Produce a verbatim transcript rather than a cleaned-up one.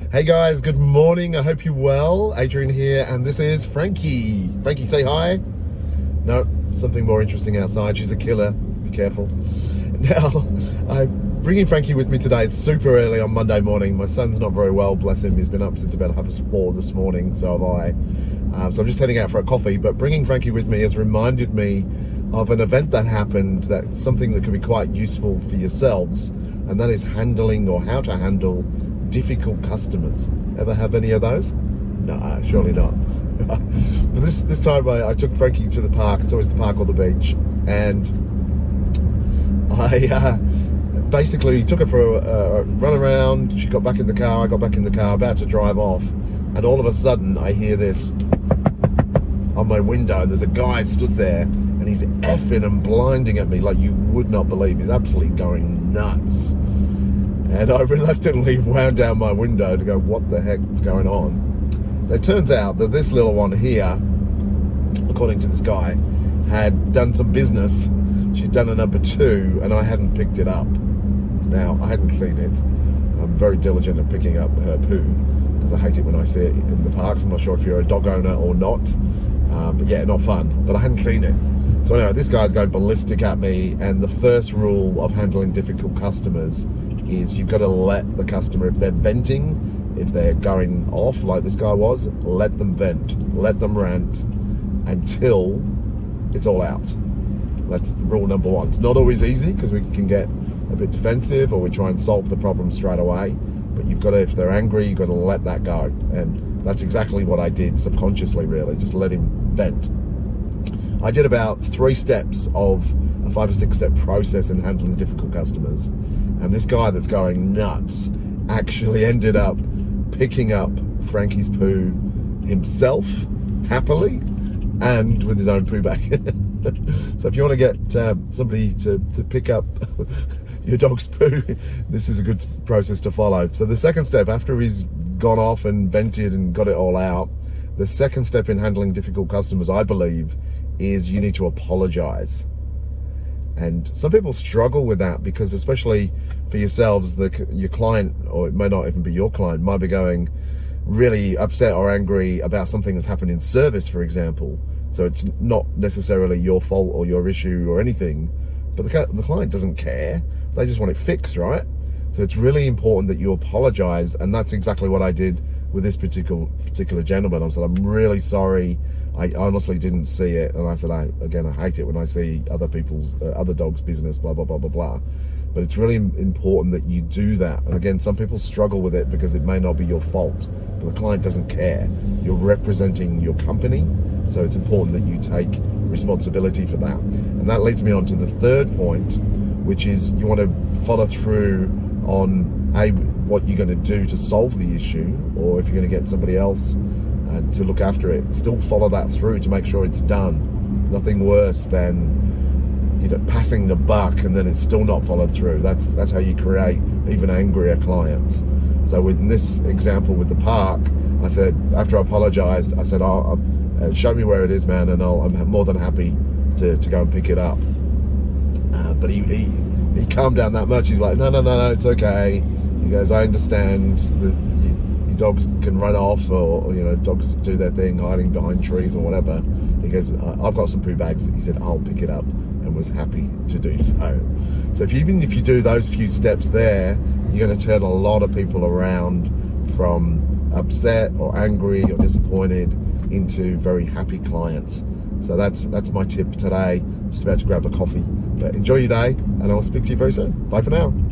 Hey guys, good morning. I hope you're well. Adrian here, and this is Frankie. Frankie, say hi. No, something more interesting outside. She's a killer. Be careful. Now, I'm bringing Frankie with me today. It's super early on Monday morning. My son's not very well, bless him. He's been up since about half past four this morning, so have I. Um, so I'm just heading out for a coffee, but bringing Frankie with me has reminded me of an event that happened, that's something that could be quite useful for yourselves, and that is handling or how to handle difficult customers. Ever have any of those? No, surely not. But this this time I, I took Frankie to the park. It's always the park or the beach, and I uh, basically took her for a, a run around. She got back in the car. I got back in the car, about to drive off, and all of a sudden I hear this on my window, and there's a guy stood there, and he's effing and blinding at me like you would not believe. He's absolutely going nuts. And I reluctantly wound down my window to go, what the heck is going on? It turns out that this little one here, according to this guy, had done some business. She'd done a number two, and I hadn't picked it up. Now, I hadn't seen it. I'm very diligent at picking up her poo, because I hate it when I see it in the parks. I'm not sure if you're a dog owner or not. Um, but yeah, not fun. But I hadn't seen it. So anyway, this guy's going ballistic at me, and the first rule of handling difficult customers is you've got to let the customer, if they're venting, if they're going off like this guy was, let them vent, let them rant until it's all out. That's rule number one. It's not always easy because we can get a bit defensive or we try and solve the problem straight away, but you've got to, if they're angry, you've got to let that go. And that's exactly what I did subconsciously, really, just let him vent. I did about three steps of a five or six step process in handling difficult customers. And this guy that's going nuts actually ended up picking up Frankie's poo himself, happily, and with his own poo bag. So if you want to get uh, somebody to, to pick up your dog's poo, this is a good process to follow. So the second step, after he's gone off and vented and got it all out, the second step in handling difficult customers, I believe, is you need to apologize. And some people struggle with that because, especially for yourselves, the your client, or it may not even be your client, might be going really upset or angry about something that's happened in service, for example. So it's not necessarily your fault or your issue or anything, but the, the client doesn't care. They just want it fixed, right? So it's really important that you apologize, and that's exactly what I did with this particular particular gentleman. I said, I'm really sorry. I honestly didn't see it. And I said, I, again, I hate it when I see other people's, uh, other dogs' business, blah, blah, blah, blah, blah. But it's really important that you do that. And again, some people struggle with it because it may not be your fault, but the client doesn't care. You're representing your company, so it's important that you take responsibility for that. And that leads me on to the third point, which is you want to follow through on A, what you're going to do to solve the issue, or if you're going to get somebody else uh, to look after it, still follow that through to make sure it's done. Nothing worse than, you know, passing the buck and then it's still not followed through. That's that's how you create even angrier clients. So in this example with the park, I said, after I apologized, I said, oh, uh, show me where it is, man, and I'll, I'm more than happy to, to go and pick it up. Uh, but he, he he calmed down that much. He's like, no, no, no, no, it's okay. He goes, I understand that you, your dogs can run off, or, or, you know, dogs do their thing hiding behind trees or whatever. He goes, I've got some poo bags. He said, I'll pick it up, and was happy to do so. So if you, even if you do those few steps there, you're going to turn a lot of people around from upset or angry or disappointed into very happy clients. So that's that's my tip today. Just about to grab a coffee. But enjoy your day, and I'll speak to you very soon. Bye for now.